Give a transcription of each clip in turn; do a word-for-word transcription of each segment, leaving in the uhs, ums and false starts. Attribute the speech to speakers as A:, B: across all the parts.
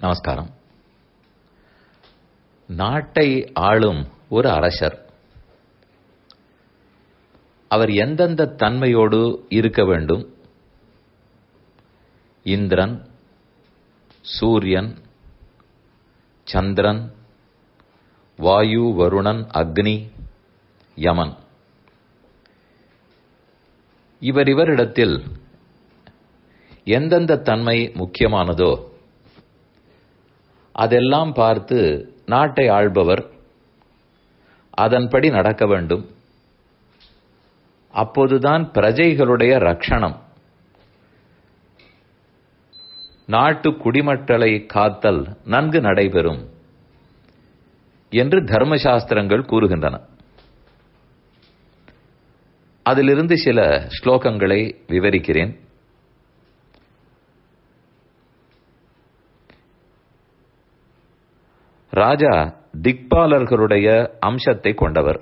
A: நமஸ்காரம். நாட்டை ஆளும் ஒரு அரசர் அவர் எந்தெந்த தன்மையோடு இருக்க வேண்டும்? இந்திரன், சூரியன், சந்திரன், வாயு, வருணன், அக்னி, யமன். இவர் இவரிடத்தில் எந்தெந்த தன்மை முக்கியமானதோ அதெல்லாம் பார்த்து நாட்டை ஆள்பவர் அதன்படி நடக்க வேண்டும். அப்போதுதான் பிரஜைகளுடைய ரட்சணம், நாட்டு குடிமக்களை காத்தல் நன்கு நடைபெறும் என்று தர்மசாஸ்திரங்கள் கூறுகின்றன. அதிலிருந்து சில ஸ்லோகங்களை விவரிக்கிறேன். ராஜா திக்பாலர்களுடைய அம்சத்தை கொண்டவர்.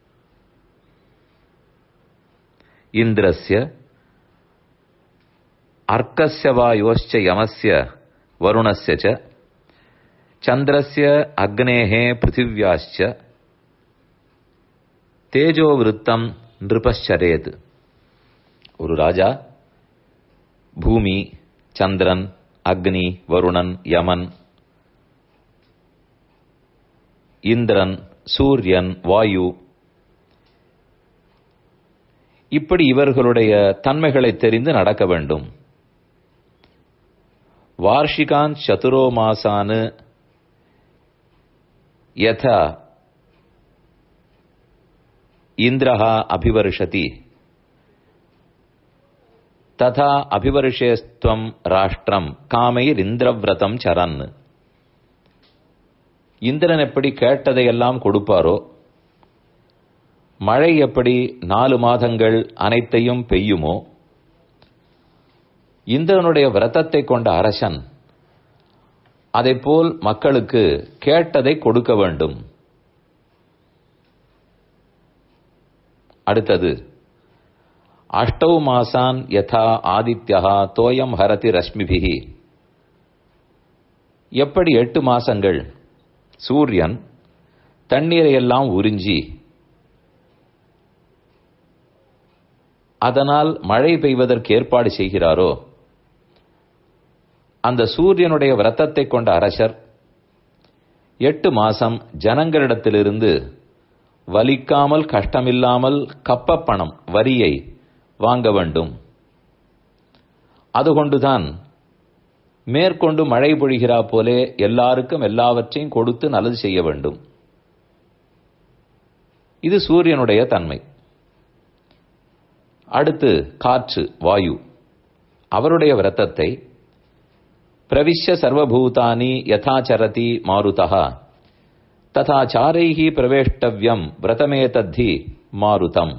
A: இந்திரஸ்ய அர்க்கஸ்ய வாயோஸ்ச யமஸ்ய வருணஸ்ய ச சந்திரஸ்ய அக்னேஹே பிருத்திவ்யாஸ்ச தேஜோ விருத்தம் நிருபச்சரேத். ஒரு ராஜா பூமி, சந்திரன், அக்னி, வருணன், யமன், இந்திரன், சூரியன், வாயு, இப்படி இவர்களுடைய தன்மைகளை தெரிந்து நடக்க வேண்டும். வார்ஷிகான் சதுரோ மாசானு யதா இந்திரஹா அபிவர்ஷதி ததா அபிவர்ஷேஸ்த்வம் ராஷ்டிரம் காமைர் இந்திரவிரதம் சரன். இந்திரன் எப்படி கேட்டதையெல்லாம் கொடுப்பாரோ, மழை எப்படி நாலு மாதங்கள் அனைத்தையும் பெய்யுமோ, இந்திரனுடைய விரதத்தை கொண்ட அரசன் அதைப்போல் மக்களுக்கு கேட்டதை கொடுக்க வேண்டும். அடுத்தது, அஷ்டௌ மாசான் யதா ஆதித்யா தோயம் ஹரதி ரஷ்மிபிஹி. எப்படி எட்டு மாசங்கள் சூரியன் தண்ணீரை எல்லாம் உறிஞ்சி அதனால் மழை பெய்வதற்கு ஏற்பாடு செய்கிறாரோ, அந்த சூரியனுடைய விரதத்தை கொண்ட அரசர் எட்டு மாசம் ஜனங்களிடத்திலிருந்து வலிக்காமல் கஷ்டமில்லாமல் கப்பப்பணம் வரியை வாங்க வேண்டும். அதுகொண்டுதான் மேற்கொண்டு மழை பொழிகிறா போலே எல்லாருக்கும் எல்லாவற்றையும் கொடுத்து நல்லது செய்ய வேண்டும். இது சூரியனுடைய தன்மை. அடுத்து காற்று, வாயு, அவருடைய விரதத்தை பிரவிஷ்ய சர்வபூதானி யதாச்சரதி மாருதா ததா சாரைஹி பிரவேஷ்டவ்யம் விரதமே தத்தி மாருதம்.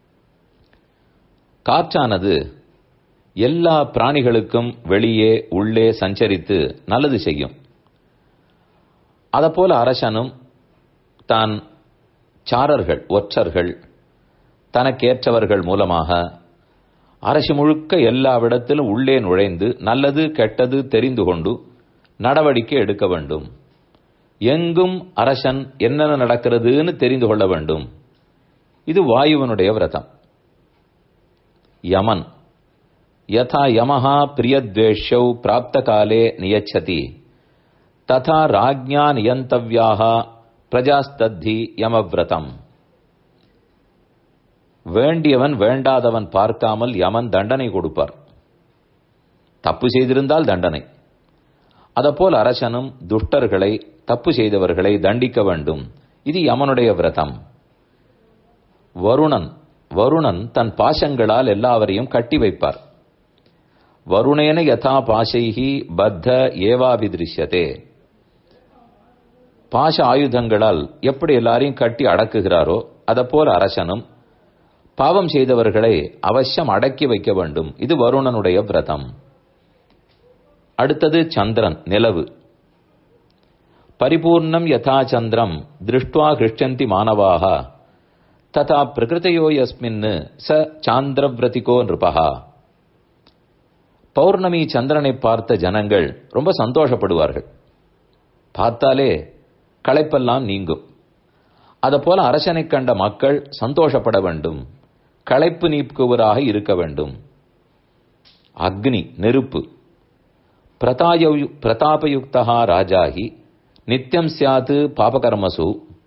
A: காற்றானது எல்லா பிராணிகளுக்கும் வெளியே உள்ளே சஞ்சரித்து நல்லது செய்யும். அதப்போல அரசனும் தான் சாரர்கள், ஒற்றர்கள், தனக்கேற்றவர்கள் மூலமாக அரசு முழுக்க எல்லாவிடத்திலும் உள்ளே நுழைந்து நல்லது கெட்டது தெரிந்து கொண்டு நடவடிக்கை எடுக்க வேண்டும். எங்கும் அரசன் என்னென்ன நடக்கிறதுன்னு தெரிந்து கொள்ள வேண்டும். இது வாயுவனுடைய விரதம். யமன் யதா யமஹா பிரியத்வேஷ்யௌ பிராப்த காலே நியச்சதி ததா ராஜ்ஞா நியந்தவ்யாக பிரஜாஸ்தத்தி யமவிரதம். வேண்டியவன் வேண்டாதவன் பார்க்காமல் யமன் தண்டனை கொடுப்பார். தப்பு செய்திருந்தால் தண்டனை. அதப்போல் அரசனும் துஷ்டர்களை, தப்பு செய்தவர்களை தண்டிக்க வேண்டும். இது யமனுடைய விரதம். வருணன் வருணன் தன் பாசங்களால் எல்லாவரையும் கட்டி வைப்பார். வருணேன யதா பாசைஹி பத்த ஏவாபிதிருஷ்யதே. பாச ஆயுதங்களால் எப்படி எல்லாரையும் கட்டி அடக்குகிறாரோ அதப்போல் அரசனும் பாவம் செய்தவர்களை அவசியம் அடக்கி வைக்க வேண்டும். இது வருணனுடைய விரதம். அடுத்தது சந்திரன், நிலவு. பரிபூர்ணம் யதா சந்திரம் திருஷ்டுவா கிருஷ்யந்தி மானவாக ததா பிரகிருதையோ யஸ்மின் ச சாந்திரவிரதிகோ நிருபஹா. பௌர்ணமி சந்திரனை பார்த்த ஜனங்கள் ரொம்ப சந்தோஷப்படுவார்கள். பார்த்தாலே களைப்பெல்லாம் நீங்கும். அதுபோல அரசனை கண்ட மக்கள் சந்தோஷப்பட வேண்டும், களைப்பு நீக்குவராக இருக்க வேண்டும். அக்னி நெருப்பு. பிரதாபயுக்தா ராஜாஹி நித்யம் சியாத் பாபகர்மசு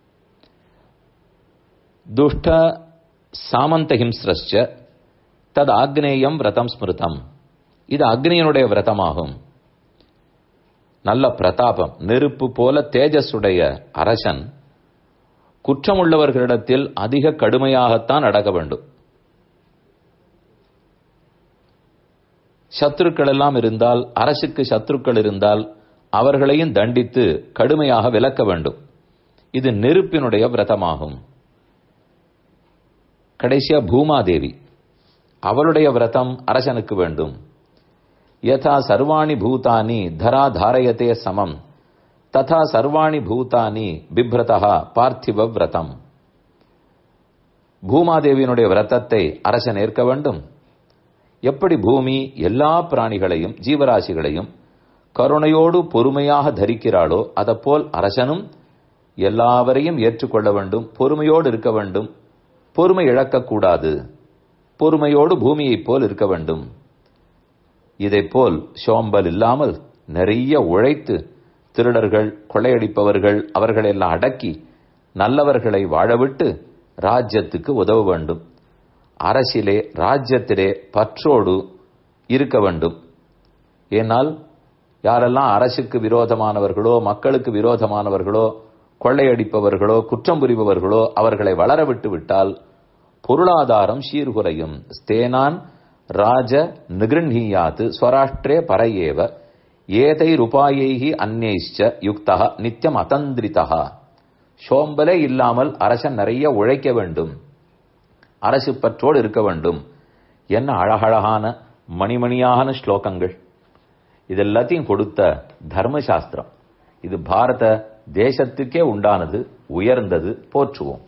A: துஷ்ட சாமந்தஹிம்ஸ்ரஸ்ச தத் ஆக்னேயம் விரதம் ஸ்மிருதம். இது அக்னியனுடைய விரதமாகும். நல்ல பிரதாபம், நெருப்பு போல தேஜஸுடைய அரசன் குற்றமுள்ளவர்களிடத்தில் அதிக கடுமையாகத்தான் அடக்க வேண்டும். சத்துருக்கள் எல்லாம் இருந்தால், அரசுக்கு சத்துருக்கள் இருந்தால் அவர்களையும் தண்டித்து கடுமையாக விலக்க வேண்டும். இது நெருப்பினுடைய விரதமாகும். கடைசியா பூமாதேவி, அவளுடைய விரதம் அரசனுக்கு வேண்டும். யதா சர்வாணி பூதானி தரா தாரயதே சமம் ததா சர்வாணி பூதானி பிப்ரதா பார்த்திவ விரதம். பூமாதேவியினுடைய விரதத்தை அரசன் ஏற்க வேண்டும். எப்படி பூமி எல்லா பிராணிகளையும் ஜீவராசிகளையும் கருணையோடு பொறுமையாக தரிக்கிறாளோ அதப்போல் அரசனும் எல்லாவரையும் ஏற்றுக்கொள்ள வேண்டும், பொறுமையோடு இருக்க வேண்டும், பொறுமை இழக்கக்கூடாது, பொறுமையோடு பூமியைப் போல் இருக்க வேண்டும். இதைப்போல் சோம்பல் இல்லாமல் நிறைய உழைத்து திருடர்கள் கொள்ளையடிப்பவர்கள் அவர்களெல்லாம் அடக்கி நல்லவர்களை வாழவிட்டு ராஜ்யத்துக்கு உதவ வேண்டும். அரசிலே ராஜ்யத்திலே பற்றோடு இருக்க வேண்டும். ஏனால் யாரெல்லாம் அரசுக்கு விரோதமானவர்களோ மக்களுக்கு விரோதமானவர்களோ கொள்ளையடிப்பவர்களோ குற்றம் புரிபவர்களோ அவர்களை வளரவிட்டு விட்டால் பொருளாதாரம் சீர்குலையும். ஸ்தேனான் ராஜ நிகிருஹீயாத் ஸ்வராஷ்டிரே பரையேவ ஏதை ரூபாயைஹி அந்நேஷ்ச யுக்தா நித்தியம் அதந்திரிதா. சோம்பலே இல்லாமல் அரசன் நிறைய உழைக்க வேண்டும், அரசு பற்றோடு இருக்க வேண்டும். என்ன அழகழகான மணிமணியான ஸ்லோகங்கள்! இதெல்லாத்தையும் கொடுத்த தர்மசாஸ்திரம். இது பாரத தேசத்துக்கே உண்டானது, உயர்ந்தது, போற்றுவோம்.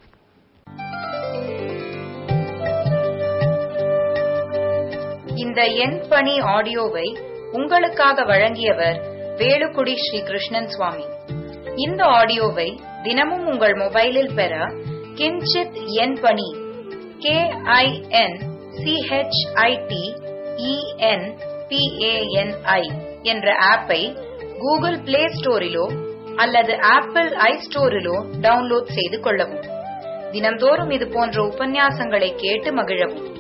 B: இந்த என் பணி ஆடியோவை உங்களுக்காக வழங்கியவர் வேலுக்குடி ஸ்ரீ கிருஷ்ணன் சுவாமி. இந்த ஆடியோவை தினமும் உங்கள் மொபைலில் பெற கிஞ்சித் என் பணி கே ஐ என் சிஹெச்ஐடி இஎன் பிஏஎன்ஐ என்ற ஆப்பை கூகுள் பிளே ஸ்டோரிலோ அல்லது ஆப்பிள் ஐ ஸ்டோரிலோ டவுன்லோட் செய்து கொள்ளவும். தினம்தோறும் இது போன்ற உபன்யாசங்களை கேட்டு மகிழவும்.